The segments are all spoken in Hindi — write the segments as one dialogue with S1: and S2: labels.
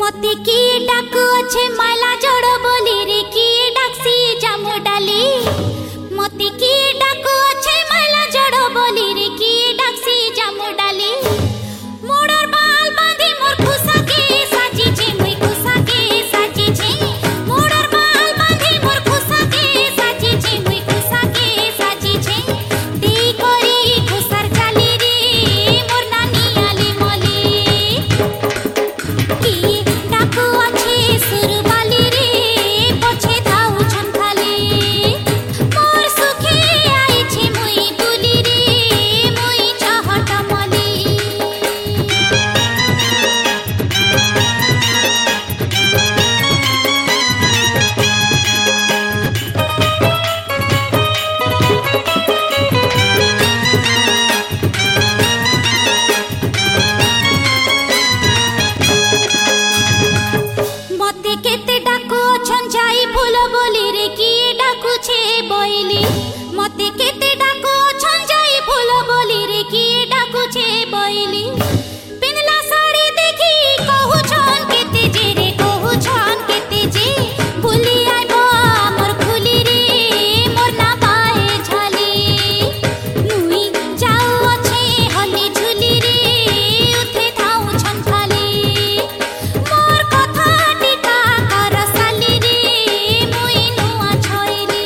S1: मते की डाक अच्छे माला जड़ बोली रे की डाक्सी जामु डाली मते की डाक अच्छे माला जड़ बोली रे की डाक्सी जामु डाली मोड़र बाल बांधी मोर खुसा के साजी छे मुई खुसा के साजी छे मोड़र बाल बांधी मोर खुसा के साजी छे मुई खुसा के साजी छे देई करी खुसार चाली रे मोर नानी आली मली की डाकू अच्छे सुरबाली रे पछे धाउ छन खाली मोर सुखे आई छे मुई बुली रे मुई चाहत मली मते केते डाकू छन जाई फूल बोली रे की डाकू छे बोइली मते केते डाकू छन जाई फूल बोली रे की डाकू छे बोइली पिनला साड़ी देखी कहू छन केते जे रे कहू छन केते जे भूली आइबो मोर फुली रे मोर ना पाए झाली नुई जाऊ अच्छे हली झुली रे उठे थाऊ छन खाली मोर कथा टिका कर साली रे मुई नुआ छोइली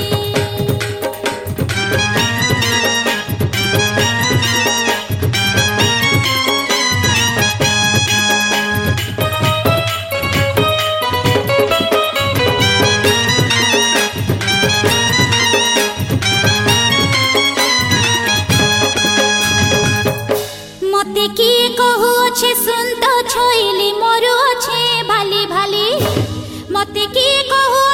S1: मते की कहू अच्छे सुन तो छोइली मोरू अच्छे भाली भाली मते की कहू